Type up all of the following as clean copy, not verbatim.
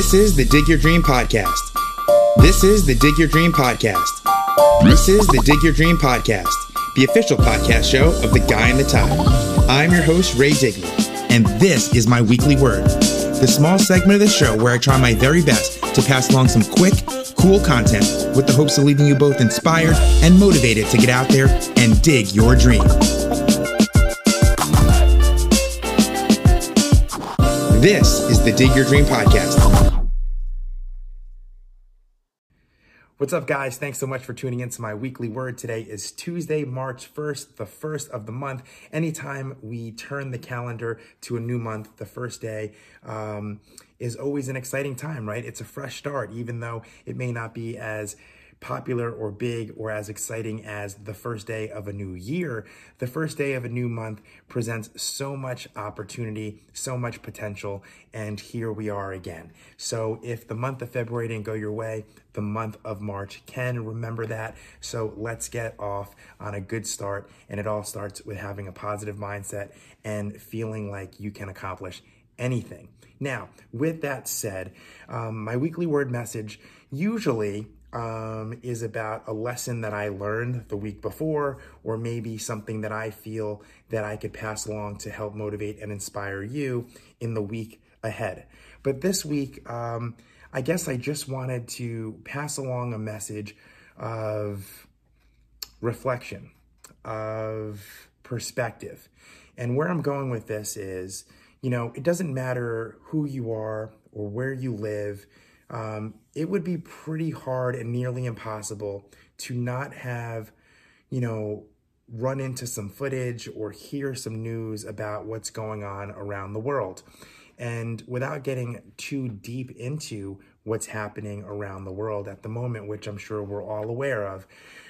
This is the Dig Your Dream Podcast. This is the Dig Your Dream Podcast. This is the Dig Your Dream Podcast, the official podcast show of The Guy in the Tie. I'm your host, Ray Digley, and this is my weekly word, the small segment of the show where I try my very best to pass along some quick, cool content with the hopes of leaving you both inspired and motivated to get out there and dig your dream. This is the Dig Your Dream Podcast. What's up, guys? Thanks so much for tuning in to my weekly word. Today is Tuesday, March 1st, the first of the month. Anytime we turn the calendar to a new month, the first day is always an exciting time, right? It's a fresh start, even though it may not be as popular or big or as exciting as the first day of a new year. The first day of a new month presents so much opportunity, so much potential, and here we are again. So if the month of February didn't go your way, the month of March can. Remember that. So let's get off on a good start, and it all starts with having a positive mindset and feeling like you can accomplish anything. Now, with that said, my weekly word message usually is about a lesson that I learned the week before, or maybe something that I feel that I could pass along to help motivate and inspire you in the week ahead. But this week, I guess I just wanted to pass along a message of reflection, of perspective. And where I'm going with this is, it doesn't matter who you are or where you live. It would be pretty hard and nearly impossible to not have, run into some footage or hear some news about what's going on around the world. And without getting too deep into what's happening around the world at the moment, which I'm sure we're all aware of,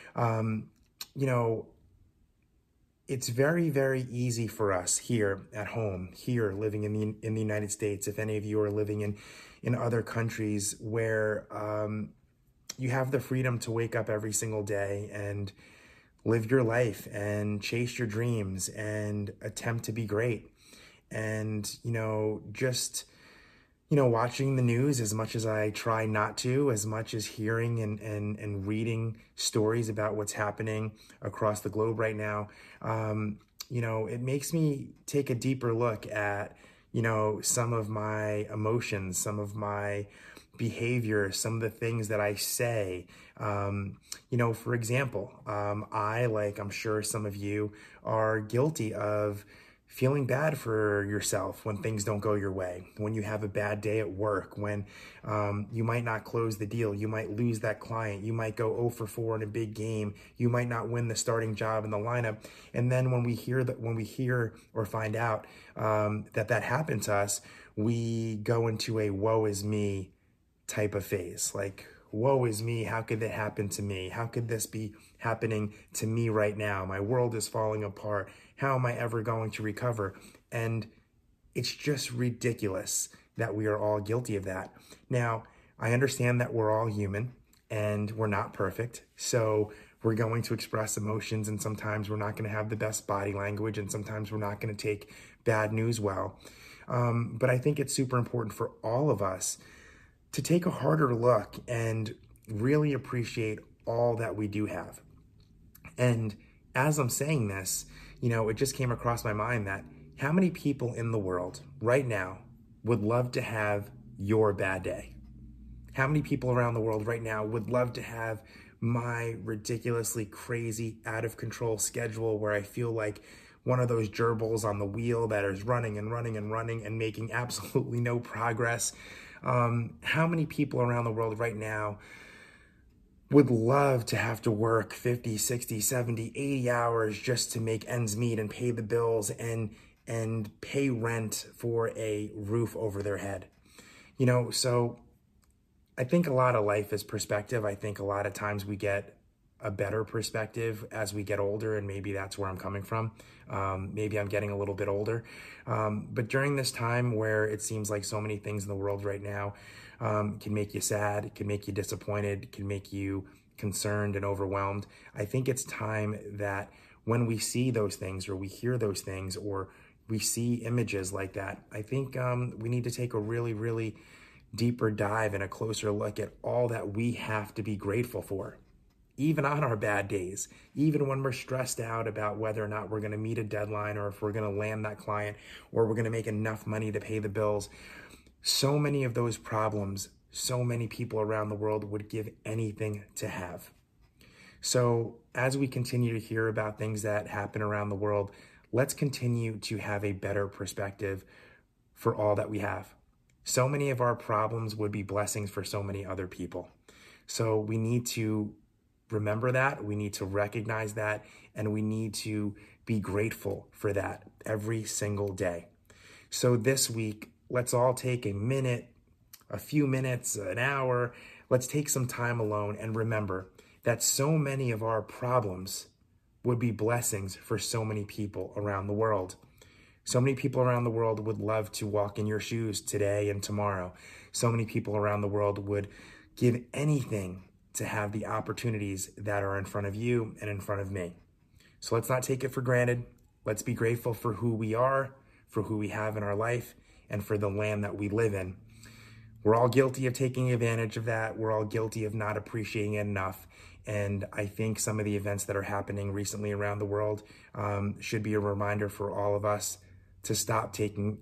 it's very, very easy for us here at home, here living in the United States. If any of you are living in other countries where you have the freedom to wake up every single day and live your life and chase your dreams and attempt to be great. And, watching the news as much as I try not to, as much as hearing and reading stories about what's happening across the globe right now, it makes me take a deeper look at, some of my emotions, some of my behavior, some of the things that I say. For example, I, like I'm sure some of you, are guilty of feeling bad for yourself when things don't go your way, when you have a bad day at work, when you might not close the deal, you might lose that client, you might go 0 for 4 in a big game, you might not win the starting job in the lineup. And then when we hear or find out that happened to us, we go into a woe is me type of phase. Like, woe is me, how could that happen to me? How could this be happening to me right now? My world is falling apart. How am I ever going to recover? And it's just ridiculous that we are all guilty of that. Now, I understand that we're all human and we're not perfect. So we're going to express emotions, and sometimes we're not going to have the best body language, and sometimes we're not going to take bad news well. But I think it's super important for all of us to take a harder look and really appreciate all that we do have. And as I'm saying this, it just came across my mind that how many people in the world right now would love to have your bad day? How many people around the world right now would love to have my ridiculously crazy, out of control schedule where I feel like one of those gerbils on the wheel that is running and running and running and making absolutely no progress? How many people around the world right now would love to have to work 50, 60, 70, 80 hours just to make ends meet and pay the bills and pay rent for a roof over their head? So I think a lot of life is perspective. I think a lot of times we get a better perspective as we get older, and maybe that's where I'm coming from. Maybe I'm getting a little bit older. But during this time where it seems like so many things in the world right now can make you sad, can make you disappointed, can make you concerned and overwhelmed, I think it's time that when we see those things or we hear those things or we see images like that, I think we need to take a really, really deeper dive and a closer look at all that we have to be grateful for, even on our bad days, even when we're stressed out about whether or not we're going to meet a deadline or if we're going to land that client or we're going to make enough money to pay the bills. So many of those problems, so many people around the world would give anything to have. So as we continue to hear about things that happen around the world, let's continue to have a better perspective for all that we have. So many of our problems would be blessings for so many other people. So we need to remember that, we need to recognize that, and we need to be grateful for that every single day. So this week, let's all take a minute, a few minutes, an hour. Let's take some time alone and remember that so many of our problems would be blessings for so many people around the world. So many people around the world would love to walk in your shoes today and tomorrow. So many people around the world would give anything to have the opportunities that are in front of you and in front of me. So let's not take it for granted. Let's be grateful for who we are, for who we have in our life, and for the land that we live in. We're all guilty of taking advantage of that. We're all guilty of not appreciating it enough. And I think some of the events that are happening recently around the world should be a reminder for all of us to stop taking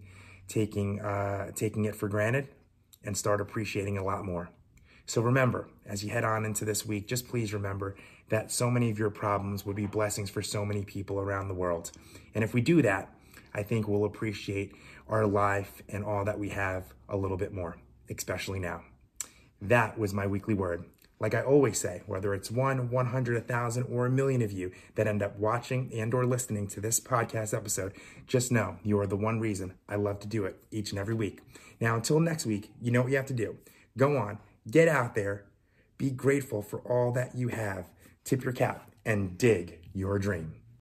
it for granted and start appreciating a lot more. So remember, as you head on into this week, just please remember that so many of your problems would be blessings for so many people around the world. And if we do that, I think we'll appreciate our life and all that we have a little bit more, especially now. That was my weekly word. Like I always say, whether it's 1, 100, 1,000, or 1,000,000 of you that end up watching and or listening to this podcast episode, just know you are the one reason I love to do it each and every week. Now, until next week, you know what you have to do. Go on, get out there, be grateful for all that you have, tip your cap, and dig your dream.